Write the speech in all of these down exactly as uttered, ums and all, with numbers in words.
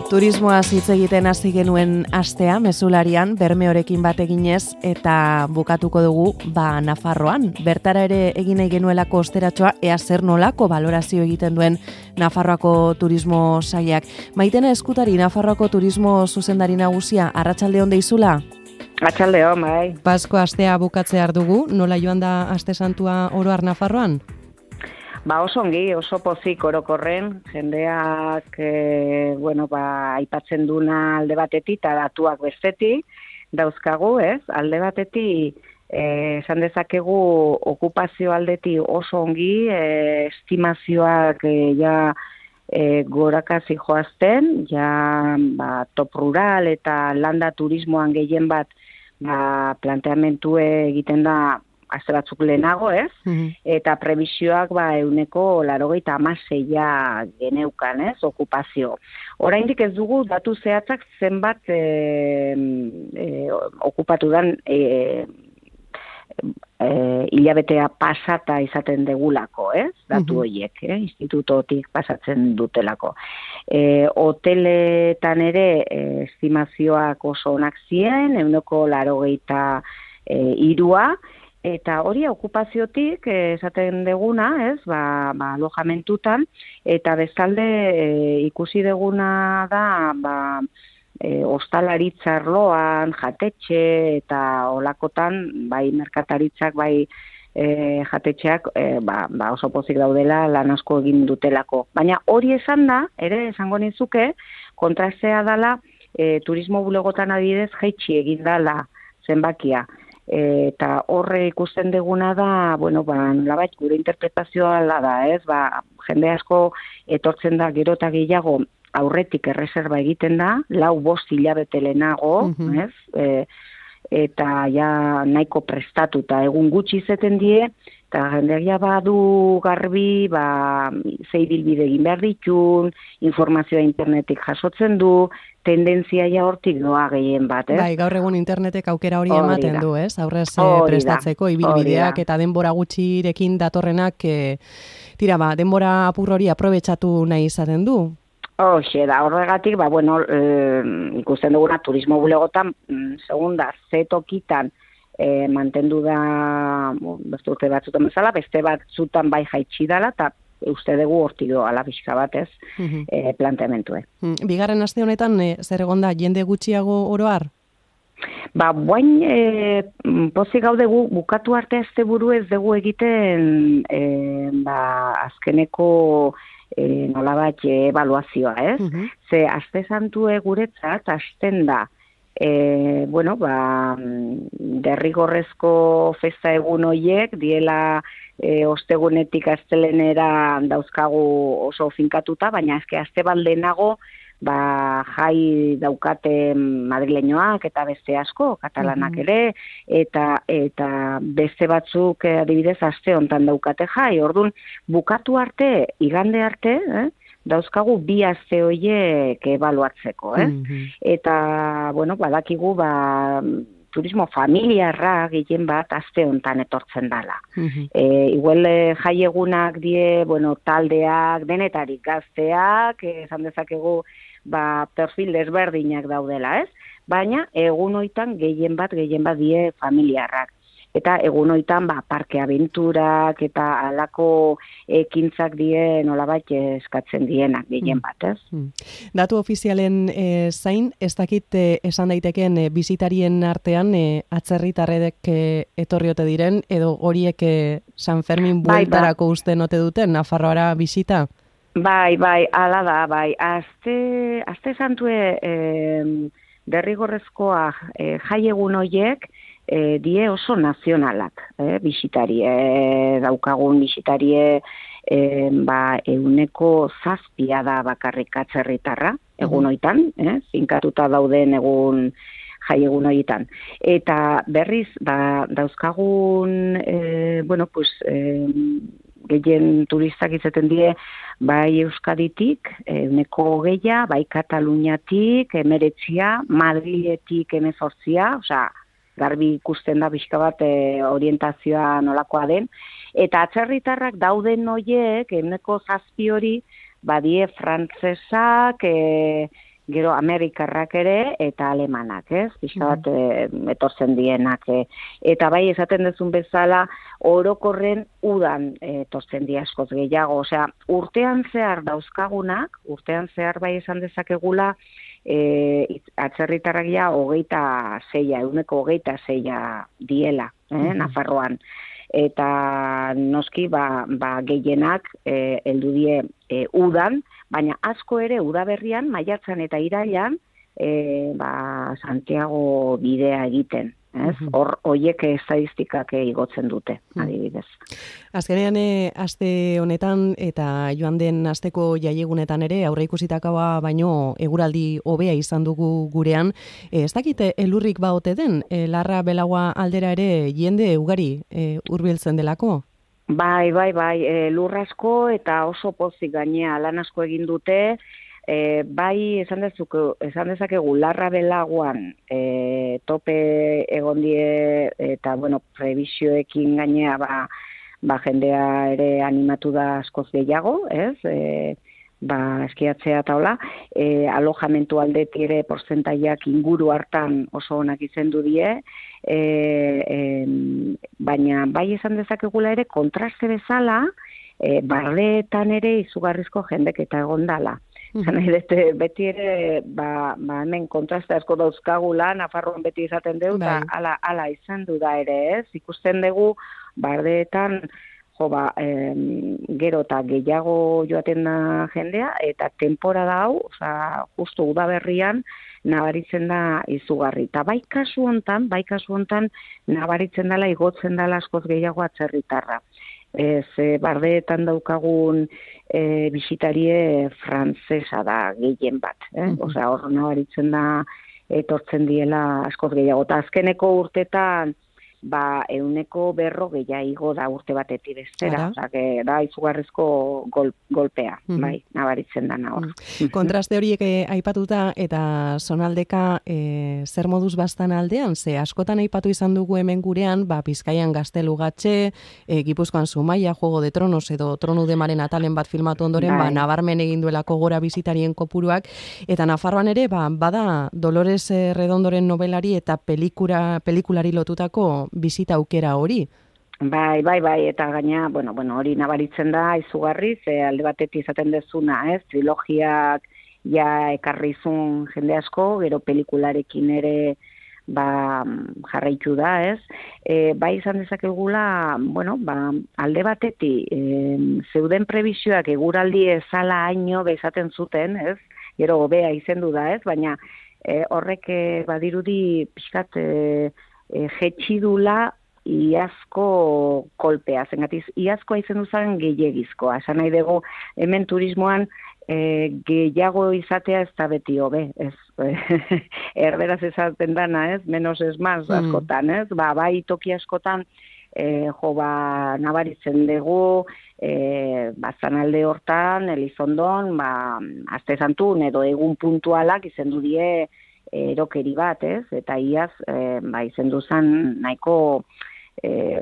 Turismoaz hitz egiten hasi genuen astea, mezularian, Bermeorekin bat eginez, eta bukatuko dugu, ba, Nafarroan. Bertara ere egin nahi genuelako osteratxoa, ea zer nolako balorazio egiten duen Nafarroako turismo sailak. Maitena Eskutari, Nafarroako turismo zuzendari nagusia, arratsalde on deizula? Arratsalde on, bai. Pasko astea bukatzear dugu, nola joan da aste santua oro har Nafarroan? Ba, oso ongi, oso pozik orokorren, jendeak, e, bueno, ba, aipatzen duna alde batetik, eta datuak bestetik, dauzkagu, ez? Alde batetik, e, esan dezakegu okupazio aldetik oso ongi, e, estimazioak e, ja e, gorakazi joazten, ja ba, top rural eta landa turismoan gehien bat ba, planteamentue egiten da aste batzuk lehenago, ez? Mm-hmm. Eta prebisioak ba euneko laurogeita hamaseia geneukan, ez? Okupazio. Oraindik ez dugu datu zehatzak zenbat e, e, okupatu dan e, e, hilabetea pasata izaten degulako, ez? Datu horiek, eh? Institutotik pasatzen dutelako. E, hoteletan ere e, estimazioak oso onak ziren, euneko laurogeita hirua, eta hori okupaziotik esaten deguna, ez, ba, ba alojamentutan, eta bestalde e, ikusi deguna da, ba, e, ostalaritza arloan, jatetxe, eta olakotan, bai merkataritzak, bai e, jatetxeak, e, ba, ba oso pozik daudela, lan asko egin dutelako. Baina hori esan da, ere esango nizuke, kontrastea dala, e, turismo bulegotan adidez, jaitsi egin dala zenbakia. Eta horre ikusten deguna da, bueno, ba, nolabait gure interpretazioa da, ez, ba, jende asko etortzen da gero eta gehiago aurretik erreserba egiten da, lau bost hilabete lehenago, mm-hmm. ez, e, eta ja nahiko prestatuta egun gutxi izeten die, eta jendeak badu garbi, ba, zei bilbide egin behar ditun, informazioa internetik jasotzen du, tendentzia ja hortik doa gehien bat, ez? Bai, gaur egun internetek aukera hori ematen du, ez? Aurrez prestatzeko, ibilbideak eta denbora gutxirekin datorrenak, e, tira, ba, denbora apur hori aprobetxatu nahi izaten du? Hoxe, da, horregatik, ba, bueno, e, ikusten duguna turismo bulegotan, segunda, ze tokitan, e, mantendu da, beste urte batzutan bezala, beste batzutan bai jaitsi dala, eta uste dugu hortik doa, pixka batez, uh-huh. e, planteamentue. Uh, Bigarren aste honetan, e, zer egon da, jende gutxiago oro har? Ba, guain, e, pozik gaude gu, bukatu arte azte buru ez dugu egiten, e, ba, azkeneko e, nola bat ebaluazioa, ez? Uh-huh. Ze, aste santue guretzat, asten da, E, bueno, ba, derrigorrezko festa egun hoiek, diela e, ostegunetik astelenera dauzkagu oso finkatuta, baina eske aste baldenago, ba, jai daukate madrileñoak eta beste asko, katalanak ere, eta eta beste batzuk adibidez aste hontan daukate jai, ordun bukatu arte, igande arte, eh? dauzkagu bi aste horiek ebaluatzeko, ez? Mm-hmm. Eta, bueno, badakigu, ba, turismo familiarra gehien bat aste hontan etortzen dala. Mm-hmm. E, igual jaiegunak die, bueno, taldeak, denetarik gazteak, esan dezakegu, ba, perfil desberdinak daudela, ez? Baina, egun hoitan gehien bat, gehien bat die familiarrak. Eta egun hoitan, ba, parke abenturak eta alako ekintzak die nolabait eskatzen dienak gehien bat, ez? Mm. Datu ofizialen e, zain, ez dakit e, esan daiteken e, bizitarien artean e, atzerritarrek e, etorriote diren, edo horiek e, San Fermin bueltarako bai, bai. Usten ote duten, Nafarroara bisita? Bai, bai, ala da, bai. Azte, azte santue e, derrigorrezkoa e, jaiegun horiek, E, die oso nazionalak, eh, bisitari, e, daukagun bisitarie e, ba, euneko zazpia da bakarrik atzerritarra, egun hoitan, eh, finkatuta dauden egun jai egun horietan. Eta berriz, ba, dauzkagun, e, bueno, pues, e, gehien turistak izaten die, bai Euskaditik, euneko hogeia, bai Kataluniatik, emeretzia, Madriletik emezortzia, osea, garbi ikusten da pixka bat e, orientazioa nolakoa den, eta atzerritarrak dauden hoiek, euneko zazpi hori, badie frantzesak, e, gero Amerikarrak ere eta alemanak, ez? Pixka bat e, etortzen dienak. E, eta bai esaten dezun bezala, orokorren udan e, etortzen di askoz gehiago. Osea, urtean zehar dauzkagunak, urtean zehar bai esan dezakegula, e, atzerritarrak ja hogeita zeia, eguneko hogeita zeia diela, eh, mm-hmm. Nafarroan. Eta noski ba, ba gehienak eh, heldu die eh, udan, baina asko ere udaberrian, maiatzan eta irailan, eh, ba, Santiago bidea egiten. Ez? Hor, hoiek estadistikak igotzen dute, adibidez. Azkenean, aste honetan eta joan den asteko jaiegunetan ere, aurreikusitakoa baino eguraldi hobea izan dugu gurean. Ez dakite elurrik ba ote den, e, Larra Belaua aldera ere jende ugari e, hurbiltzen delako? Bai, bai, bai, e, lurrasko eta oso pozik gainea lan asko egin dute. E, bai, esan dezuko, esan dezakegu Larra Belaguan e, tope egon die eta, bueno, prebisioekin gainea ba, ba jendea ere animatu da askoz gehiago, ez? E, ba, eskiatzea eta hola, e, alojamentu aldeti ere portzentaiak inguru hartan oso onak izendu die, e, e, baina bai esan dezakegula ere kontraste bezala, e, bardeetan ere izugarrizko jendek eta egon dala. Zan nahi dute, beti ere, ba, ba hemen kontraste asko dauzkagula, Nafarroan beti izaten dugu, eta ala, ala izan du da ere, ez? Ikusten dugu, bardeetan, jo, ba, em, gero eta gehiago joaten da jendea, eta temporada hau, oza, justu udaberrian, nabaritzen da izugarri. Eta bai kasu hontan, bai kasu hontan, nabaritzen dela, igotzen dela askoz gehiago atzerritarra. Ez, e, bardeetan daukagun e, bisitarie frantzesa da gehien bat. Eh? Mm-hmm. Osea, hor nabaritzen da etortzen diela askoz gehiago. Eta azkeneko urtetan, ba, euneko berro gehiago da urte batetik bestera. Osea, que da izugarrizko gol, golpea, mm-hmm. bai, nabaritzen da hor. Mm-hmm. Kontraste horiek eh, aipatuta eta zonaldeka eh, zer moduz bastan aldean, ze askotan aipatu izan dugu hemen gurean, ba, Bizkaian Gaztelugatxe, eh, Gipuzkoan Zumaia, Juego de Tronos edo Tronu de Maren atalen bat filmatu ondoren, bai. ba, nabarmen egin duelako gora bizitarien kopuruak, eta Nafarroan ere, ba, bada Dolores Redondoren novelari eta pelikula, pelikulari lotutako bizita aukera hori. Bai, bai, bai, eta gaina, bueno, bueno, hori nabaritzen da izugarri, ze alde batetik izaten dezuna, ez, trilogiak ja ekarrizun jende asko, gero pelikularekin ere ba, jarraitu da, ez, e, bai izan dezakegula, bueno, ba, alde batetik, e, zeuden prebisioak eguraldi ezala haino bezaten zuten, ez, gero hobea izendu da, ez, baina e, horrek e, badirudi pixkat e, E, jetxidula iazko kolpea, zengatiz, iazkoa izen duzan gehiagizkoa. Esan nahi dugu, hemen turismoan e, gehiago izatea ez da beti hobe, ez, erderaz esaten dana, ez, menos ez maz askotan, ez, ba, bai toki askotan, e, jo, ba, nabaritzen dugu, e, bazan alde hortan, Elizondon, ba, aste santun edo egun puntualak izendu die, erokeri bat, ez? Eta iaz, e, ba, izendu zen nahiko e,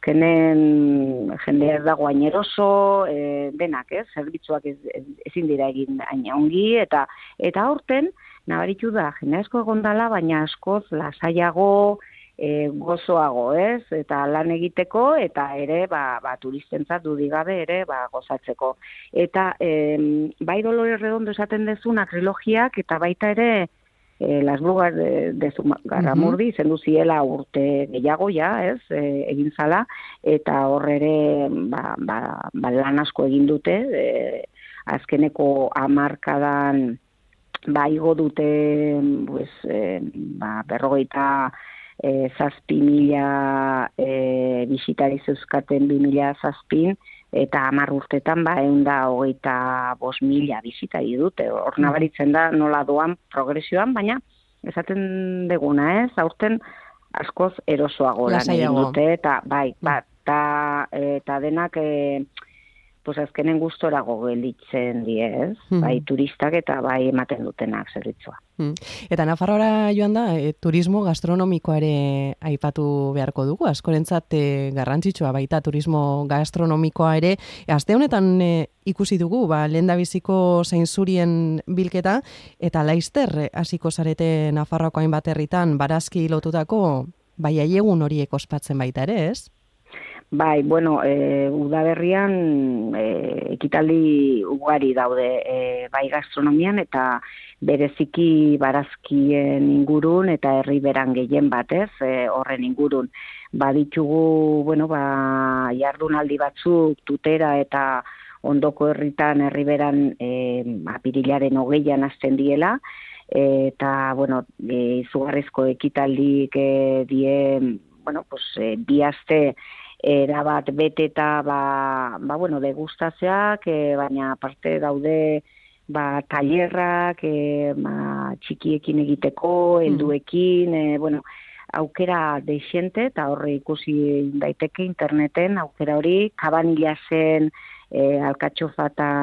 azkenen jendea ez dago aineroso, e, denak, ez? Zerbitzuak ez, ez, ezin dira egin aina ongi, eta eta aurten, nabaritu da, jende asko egondala, baina askoz lasaiago, e, gozoago, ez? Eta lan egiteko, eta ere, ba, ba turistentzat dudigabe ere, ba, gozatzeko. Eta, e, bai Dolores Redondo esaten dezuna trilogiak, eta baita ere, Eh, las brugas de, de Zugarramurdi, uh-huh. zendu ziela urte gehiago ja, ez, e, egin zala, eta horre ere ba, ba, ba, lan asko egin dute, e, azkeneko hamarkadan ba, igo dute pues, e, ba, berrogeita e, zazpi mila e, bisitari zeuzkaten bi mila zazpin, eta hamar urtetan ba eunda hogeita bost mila bizitari dute. Hor nabaritzen da nola doan progresioan, baina esaten deguna, ez? Aurten askoz erosoago lan egin dute, eta bai, bat, eta, eta denak e, pues azkenen gustorago gelditzen die, ez? Mm. Bai turistak eta bai ematen dutenak zerbitzua. Eta Nafarroara joan da, e, turismo gastronomikoa ere aipatu beharko dugu, askorentzat e, garrantzitsua baita turismo gastronomikoa ere. E, aste honetan e, ikusi dugu, ba, lehendabiziko zeinzurien bilketa, eta laizter hasiko zarete Nafarroako hainbat herritan barazki lotutako bai aiegun horiek ospatzen baita ere, ez? Bai, bueno, e, udaberrian e, ekitaldi ugari daude e, bai gastronomian eta bereziki barazkien ingurun eta herriberan gehien batez e, horren ingurun. Baditugu, bueno, ba, jardunaldi batzuk tutera eta ondoko herritan herriberan e, apirilaren hogeian hasten diela, eta, bueno, e, izugarrizko ekitaldik e, die, bueno, pues, e, bi aste erabat beteta, ba, ba, bueno, degustazioak, e, baina aparte daude, ba, tailerrak, e, ba, txikiekin egiteko, helduekin, e, bueno, aukera deixente, eta horre ikusi daiteke interneten, aukera hori, kabanila zen, e, alkatxofa eta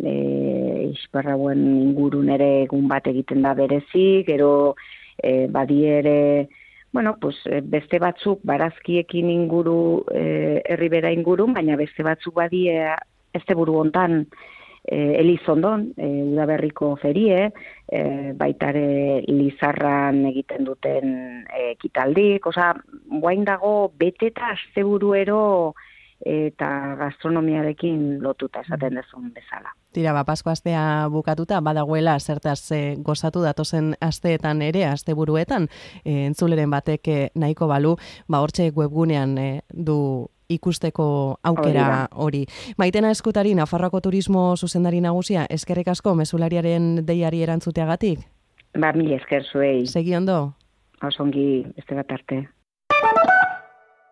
e, isperrauen ingurun ere egun bat egiten da berezi, gero e, badiere, bueno, pues, beste batzuk barazkiekin inguru, e, herribera ingurun, baina beste batzuk badie este buru hontan e, Elizondon, e, udaberriko ferie, e, baitare Lizarran egiten duten ekitaldik, oza, guain dago beteta asteburuero eta gastronomiarekin lotuta esaten dezun bezala. Tira, ba, Pasko astea bukatuta, badagoela zertaz e, gozatu datozen asteetan ere, asteburuetan, e, entzuleren batek e, nahiko balu, ba, hortxe webgunean e, du ikusteko aukera hori. Maitena Eskutari, Nafarroako turismo zuzendari nagusia, eskerrik asko mezulariaren deiari erantzuteagatik? Ba, mil esker zuei. Segi ondo? Osongi, beste bat arte.